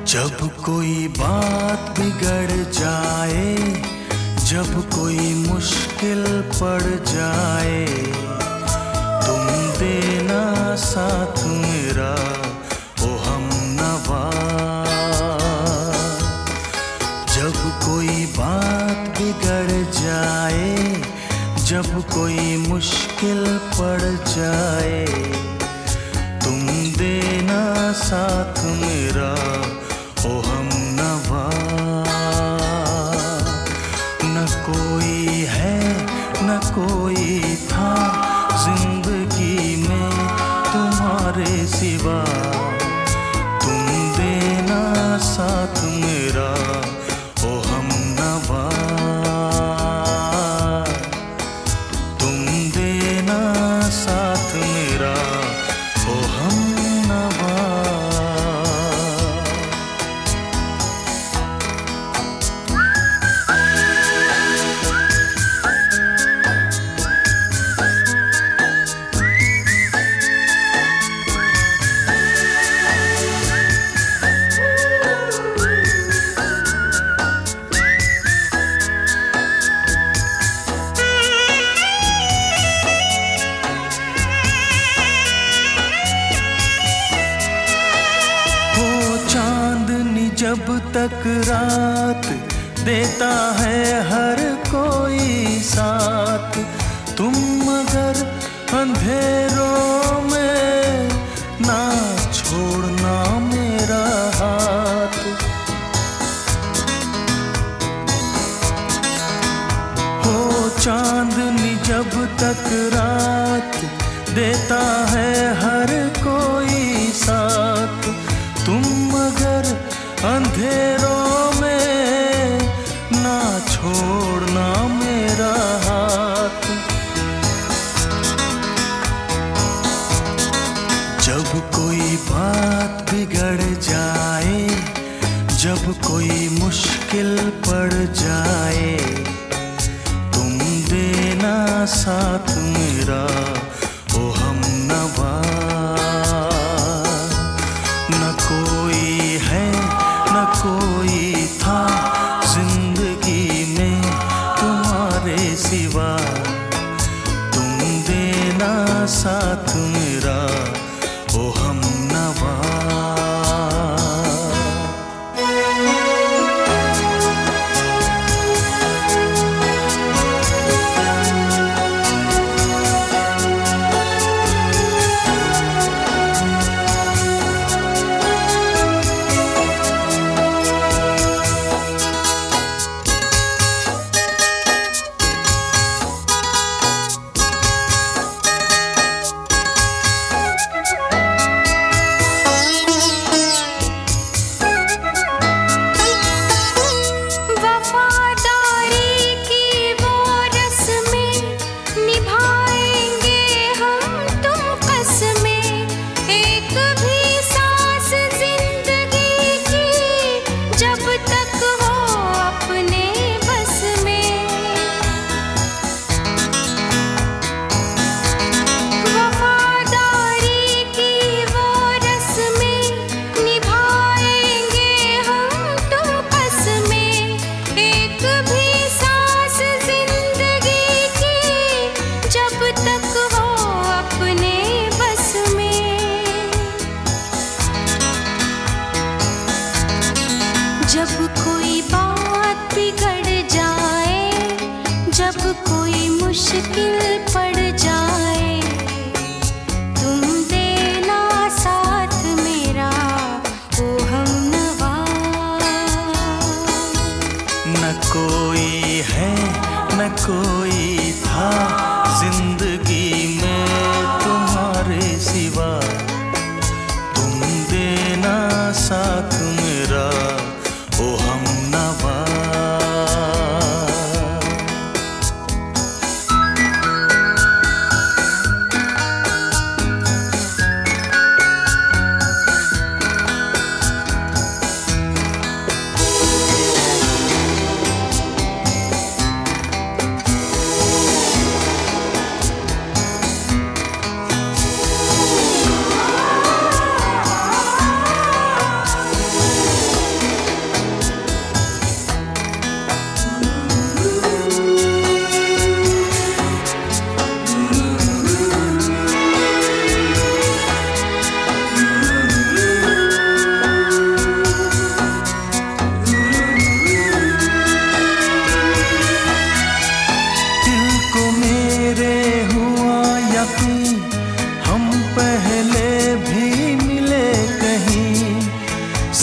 जब कोई बात बिगड़ जाए, जब कोई मुश्किल पड़ जाए, तुम देना साथ मेरा ओ हमनवा। जब कोई बात बिगड़ जाए, जब कोई मुश्किल पड़ जाए, तुम देना साथ मेरा ओ हमनवा। न कोई है न कोई था जिंदगी में तुम्हारे सिवा, तुम देना साथ मेरा ओ हमनवा। तुम देना साथ मेरा ओ हमनवा। जब तक रात देता है हर कोई साथ, तुम मगर अंधेरों में ना छोड़ना मेरा हाथ। हो चांदनी जब तक रात देता है हर कोई साथ, तुम मगर अंधेरों में ना छोड़ना मेरा हाथ। जब कोई बात बिगड़ जाए, जब कोई मुश्किल पड़ जाए, तुम देना साथ मेरा ओ हमनवा। न कोई है न कोई था जिंदगी में तुम्हारे सिवा, तुम देना साथ मेरा ओ हमनवा। जब कोई बात बिगड़ जाए, जब कोई मुश्किल पड़ जाए, तुम देना साथ मेरा ओ हमनवा। न कोई है न कोई था जिंदगी में तुम्हारे सिवा, तुम देना साथ मेरा ओ हमनवा।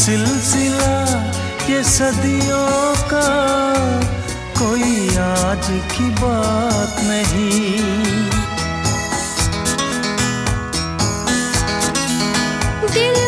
सिलसिला ये सदियों का, कोई आज की बात नहीं। दिल